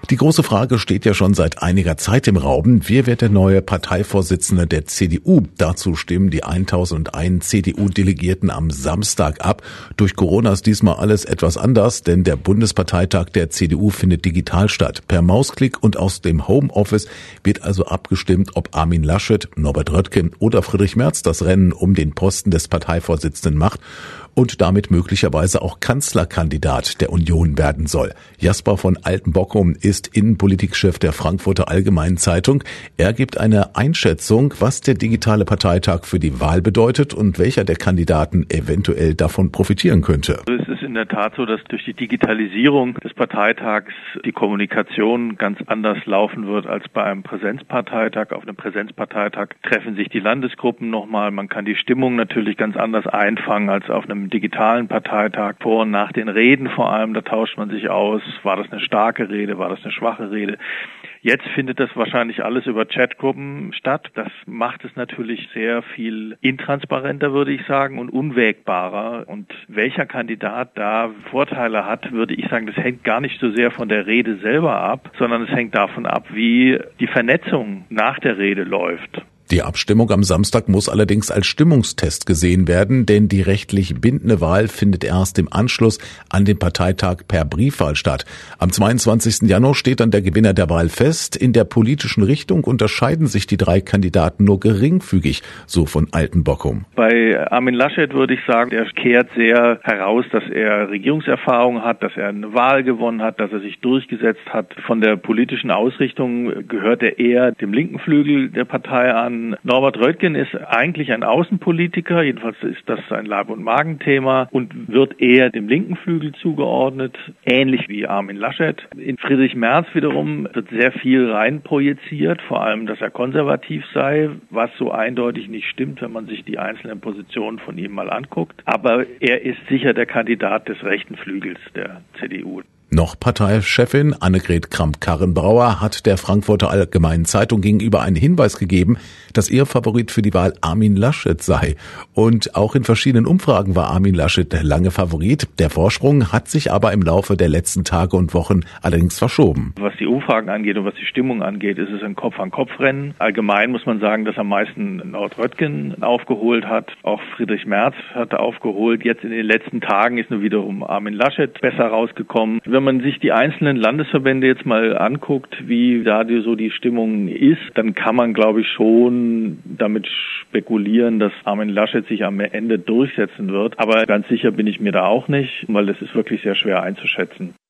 Die große Frage steht ja schon seit einiger Zeit im Raum. Wer wird der neue Parteivorsitzende der CDU? Dazu stimmen die 1001 CDU-Delegierten am Samstag ab. Durch Corona ist diesmal alles etwas anders, denn der Bundesparteitag der CDU findet digital statt. Per Mausklick und aus dem Homeoffice wird also abgestimmt, ob Armin Laschet, Norbert Röttgen oder Friedrich Merz das Rennen um den Posten des Parteivorsitzenden macht und damit möglicherweise auch Kanzlerkandidat der Union werden soll. Jasper von Altenbockum ist Innenpolitikchef der Frankfurter Allgemeinen Zeitung. Er gibt eine Einschätzung, was der digitale Parteitag für die Wahl bedeutet und welcher der Kandidaten eventuell davon profitieren könnte. Es ist in der Tat so, dass durch die Digitalisierung des Parteitags die Kommunikation ganz anders laufen wird als bei einem Präsenzparteitag. Auf einem Präsenzparteitag treffen sich die Landesgruppen nochmal. Man kann die Stimmung natürlich ganz anders einfangen als auf einem digitalen Parteitag. Vor und nach den Reden vor allem, da tauscht man sich aus. War das eine starke Rede? War das eine schwache Rede? Jetzt findet das wahrscheinlich alles über Chatgruppen statt. Das macht es natürlich sehr viel intransparenter, würde ich sagen, und unwägbarer. Und welcher Kandidat da Vorteile hat, würde ich sagen, das hängt gar nicht so sehr von der Rede selber ab, sondern es hängt davon ab, wie die Vernetzung nach der Rede läuft. Die Abstimmung am Samstag muss allerdings als Stimmungstest gesehen werden, denn die rechtlich bindende Wahl findet erst im Anschluss an den Parteitag per Briefwahl statt. Am 22. Januar steht dann der Gewinner der Wahl fest. In der politischen Richtung unterscheiden sich die drei Kandidaten nur geringfügig, so von Altenbockum. Bei Armin Laschet würde ich sagen, er kehrt sehr heraus, dass er Regierungserfahrung hat, dass er eine Wahl gewonnen hat, dass er sich durchgesetzt hat. Von der politischen Ausrichtung gehört er eher dem linken Flügel der Partei an. Norbert Röttgen ist eigentlich ein Außenpolitiker, jedenfalls ist das ein Leib- und Magenthema und wird eher dem linken Flügel zugeordnet, ähnlich wie Armin Laschet. In Friedrich Merz wiederum wird sehr viel reinprojiziert, vor allem, dass er konservativ sei, was so eindeutig nicht stimmt, wenn man sich die einzelnen Positionen von ihm mal anguckt. Aber er ist sicher der Kandidat des rechten Flügels der CDU. Noch Parteichefin Annegret Kramp-Karrenbauer hat der Frankfurter Allgemeinen Zeitung gegenüber einen Hinweis gegeben, dass ihr Favorit für die Wahl Armin Laschet sei. Und auch in verschiedenen Umfragen war Armin Laschet lange Favorit. Der Vorsprung hat sich aber im Laufe der letzten Tage und Wochen allerdings verschoben. Was die Umfragen angeht und was die Stimmung angeht, ist es ein Kopf-an-Kopf-Rennen. Allgemein muss man sagen, dass am meisten Norbert Röttgen aufgeholt hat. Auch Friedrich Merz hat aufgeholt. Jetzt in den letzten Tagen ist nur wiederum Armin Laschet besser rausgekommen. Wenn man sich die einzelnen Landesverbände jetzt mal anguckt, wie da so die Stimmung ist, dann kann man, glaube ich, schon damit spekulieren, dass Armin Laschet sich am Ende durchsetzen wird. Aber ganz sicher bin ich mir da auch nicht, weil das ist wirklich sehr schwer einzuschätzen.